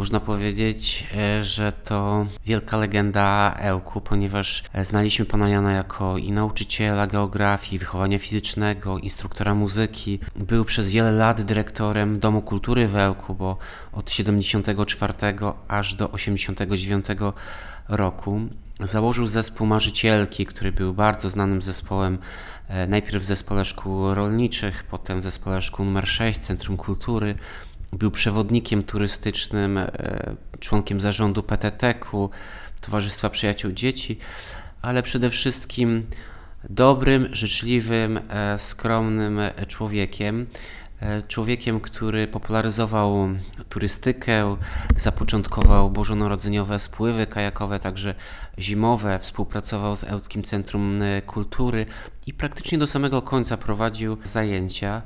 Można powiedzieć, że to wielka legenda Ełku, ponieważ znaliśmy pana Jana jako i nauczyciela geografii, wychowania fizycznego, instruktora muzyki. Był przez wiele lat dyrektorem Domu Kultury w Ełku, bo od 74 aż do 89 roku. Założył zespół Marzycielki, który był bardzo znanym zespołem, najpierw w zespole szkół rolniczych, potem w zespole szkół nr 6, Centrum Kultury. Był przewodnikiem turystycznym, członkiem zarządu PTT-ku, Towarzystwa Przyjaciół Dzieci, ale przede wszystkim dobrym, życzliwym, skromnym człowiekiem. Człowiekiem, który popularyzował turystykę, zapoczątkował bożonarodzeniowe spływy kajakowe, także zimowe, współpracował z Ełckim Centrum Kultury i praktycznie do samego końca prowadził zajęcia.